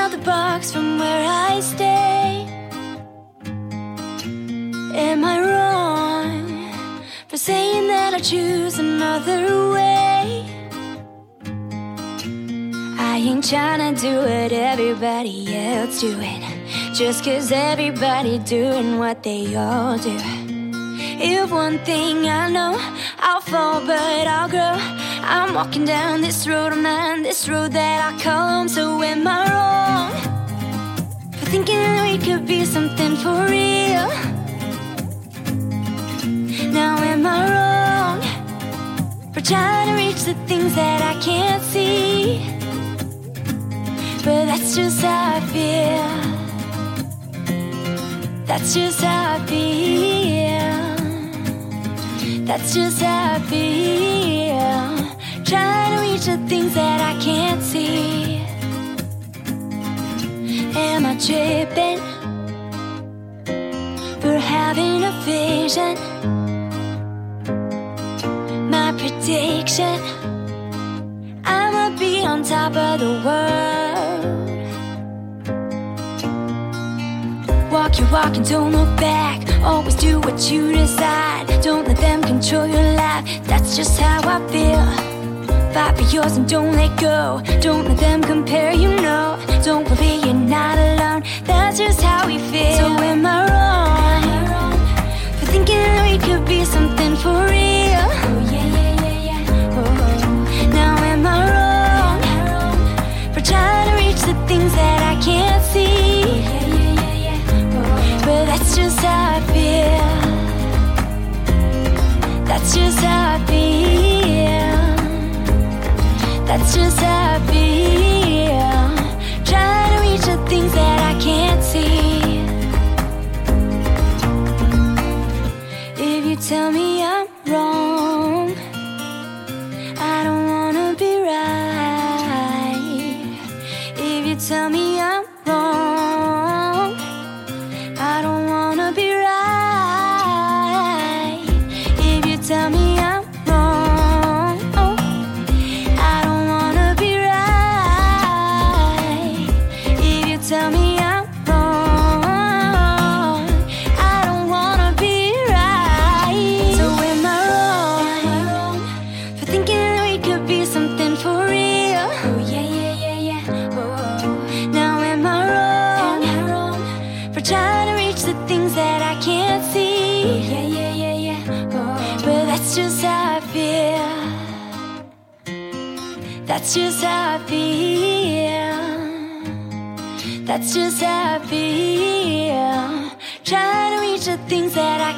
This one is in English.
the box from where I stay. Am I wrong for saying that I choose another way? I ain't tryna do what everybody else doing, just 'cause everybody doing what they all do. If one thing I know, I'll fall but I'll grow. I'm walking down this road of mine, this road that I call home. So am I wrong for thinking we could be something for real? Now am I wrong for trying to reach the things that I can't see? But that's just how I feel. That's just how I feel. That's just how I feel. Trying to reach the things that I can't see. Am I tripping for having a vision? My prediction, I'ma be on top of the world. Walk your walk and don't look back. Always do what you decide. Don't let them control your life. That's just how I feel. Fight for yours and don't let go. Don't let them compare, you know. Don't worry, you're not alone. That's just how we feel. So am I wrong for thinking we could be something for real? Oh yeah, yeah, yeah, yeah. Oh. Now am I wrong for trying to reach the things that I can't see? Yeah, yeah, yeah, yeah. Oh. But that's just how I feel. That's just how I feel. That's just how I feel. Trying to reach the things that I can't see. If you tell me I'm wrong, I don't wanna be right. If you tell me I'm wrong, I don't wanna be right. If you tell me I'm wrong, oh, I don't wanna be right. If you tell me I'm wrong, I don't wanna be right. So am I wrong for thinking we could be something for real? Oh yeah, yeah, yeah, yeah. Oh. Now am I wrong for trying to reach the things that I can't see? Yeah, yeah, yeah, yeah. Oh. But that's just how I feel. That's just how I feel. That's just how I feel. Trying to reach the things that I